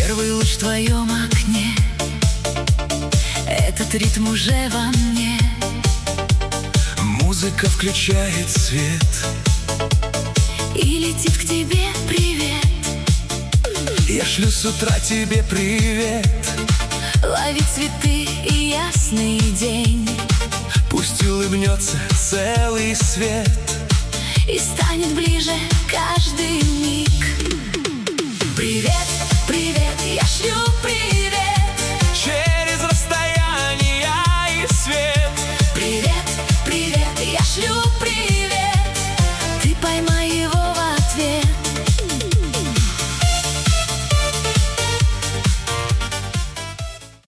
Первый луч в твоем окне, этот ритм уже во мне. Музыка включает свет И летит к тебе привет. Я шлю с утра тебе привет. Лови цветы и ясный день, Пусть улыбнется целый свет и станет ближе каждый миг. Привет, привет, я шлю привет.